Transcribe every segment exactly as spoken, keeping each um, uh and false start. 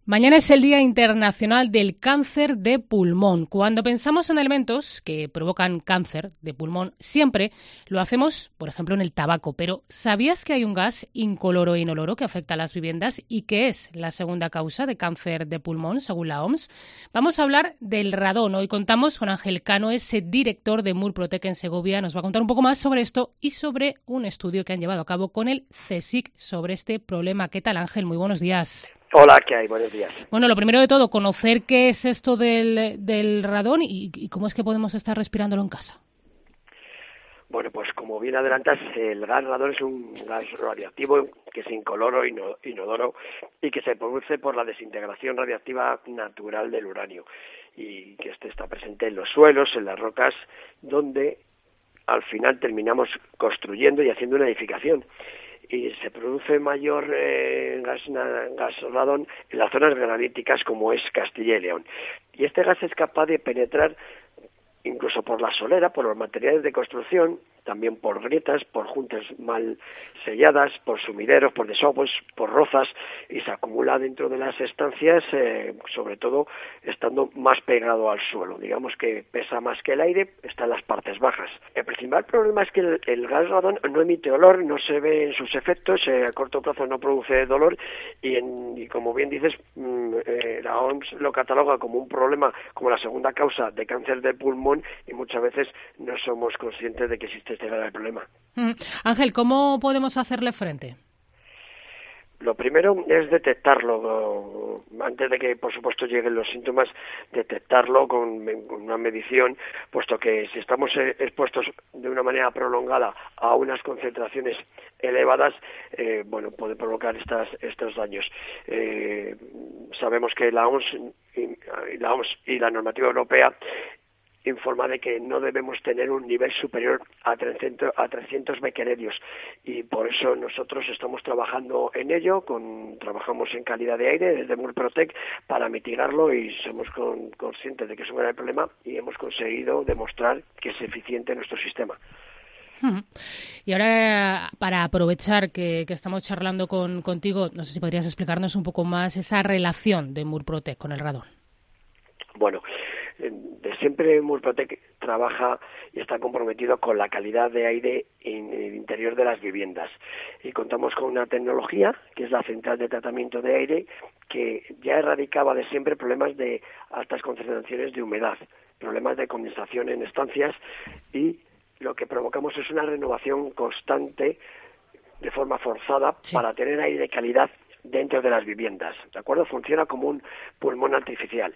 Mañana es el Día Internacional del Cáncer de Pulmón. Cuando pensamos en elementos que provocan cáncer de pulmón, siempre lo hacemos, por ejemplo, en el tabaco. Pero ¿sabías que hay un gas incoloro e inoloro que afecta a las viviendas y que es la segunda causa de cáncer de pulmón, según la O M S? Vamos a hablar del radón. Hoy contamos con Ángel Cano, es director de Murprotec en Segovia. Nos va a contar un poco más sobre esto y sobre un estudio que han llevado a cabo con el CSIC sobre este problema. ¿Qué tal, Ángel? Muy buenos días. Hola, ¿qué hay? Buenos días. Bueno, lo primero de todo, conocer qué es esto del, del radón y, y cómo es que podemos estar respirándolo en casa. Bueno, pues como bien adelantas, el gas radón es un gas radiactivo que es incoloro, ino, inodoro y que se produce por la desintegración radiactiva natural del uranio y que este está presente en los suelos, en las rocas, donde al final terminamos construyendo y haciendo una edificación. Y se produce mayor eh, gas, gas radón en las zonas graníticas como es Castilla y León. Y este gas es capaz de penetrar incluso por la solera, por los materiales de construcción, también por grietas, por juntas mal selladas, por sumideros, por desagües, por rozas, y se acumula dentro de las estancias, eh, sobre todo estando más pegado al suelo. Digamos que pesa más que el aire, está en las partes bajas. El principal problema es que el, el gas radón no emite olor, no se ve en sus efectos, eh, a corto plazo no produce dolor, y, en, y como bien dices, mmm, eh, la O M S lo cataloga como un problema, como la segunda causa de cáncer del pulmón, y muchas veces no somos conscientes de que existe este grave problema. Mm. Ángel, ¿cómo podemos hacerle frente? Lo primero es detectarlo, antes de que, por supuesto, lleguen los síntomas, detectarlo con, con una medición, puesto que si estamos expuestos de una manera prolongada a unas concentraciones elevadas, eh, bueno, puede provocar estas, estos daños. Eh, sabemos que la O M S y la O M S y la normativa europea informa de que no debemos tener un nivel superior a trescientos, a trescientos becquerelios, y por eso nosotros estamos trabajando en ello, con, trabajamos en calidad de aire desde Murprotec para mitigarlo, y somos con, conscientes de que es un gran problema y hemos conseguido demostrar que es eficiente nuestro sistema. Y ahora, para aprovechar que, que estamos charlando con, contigo, no sé si podrías explicarnos un poco más esa relación de Murprotec con el radón. Bueno, de siempre Murprotec trabaja y está comprometido con la calidad de aire en el interior de las viviendas, y contamos con una tecnología que es la central de tratamiento de aire, que ya erradicaba de siempre problemas de altas concentraciones de humedad, problemas de condensación en estancias, y lo que provocamos es una renovación constante de forma forzada, sí, para tener aire de calidad dentro de las viviendas, ¿de acuerdo? Funciona como un pulmón artificial.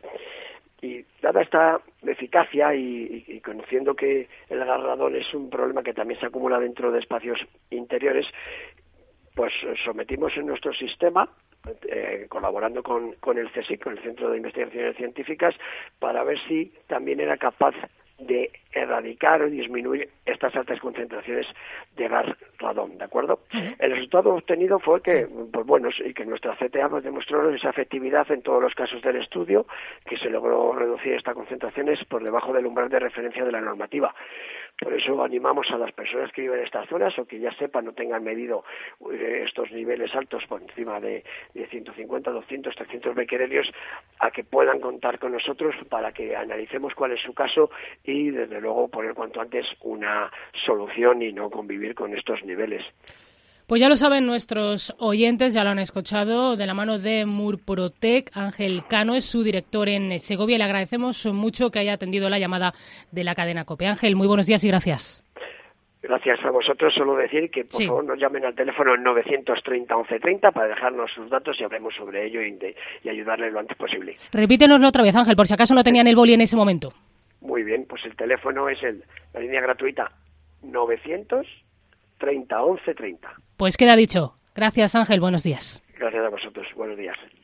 Y dada esta eficacia y, y, y conociendo que el gas radón es un problema que también se acumula dentro de espacios interiores, pues sometimos en nuestro sistema, eh, colaborando con, con el CSIC, con el Centro de Investigaciones Científicas, para ver si también era capaz de erradicar o disminuir estas altas concentraciones de gas radón, ¿de acuerdo? Uh-huh. El resultado obtenido fue que, sí, pues bueno, y que nuestra C T A nos demostró esa efectividad en todos los casos del estudio, que se logró reducir estas concentraciones por debajo del umbral de referencia de la normativa. Por eso animamos a las personas que viven en estas zonas o que ya sepan o tengan medido eh, estos niveles altos por encima de, de ciento cincuenta, doscientos, trescientos becquerelios, a que puedan contar con nosotros para que analicemos cuál es su caso y desde luego poner cuanto antes una solución y no convivir con estos niveles. Pues ya lo saben nuestros oyentes, ya lo han escuchado, de la mano de Murprotec. Ángel Cano es su director en Segovia. Le agradecemos mucho que haya atendido la llamada de la cadena COPE. Ángel, muy buenos días y gracias. Gracias a vosotros. Solo decir que por sí. favor nos llamen al teléfono novecientos treinta, once treinta para dejarnos sus datos y hablemos sobre ello y, de, y ayudarles lo antes posible. Repítenoslo otra vez, Ángel, por si acaso no tenían el boli en ese momento. Muy bien, pues el teléfono es el, la línea gratuita novecientos treinta, once treinta. Pues queda dicho. Gracias, Ángel. Buenos días. Gracias a vosotros. Buenos días.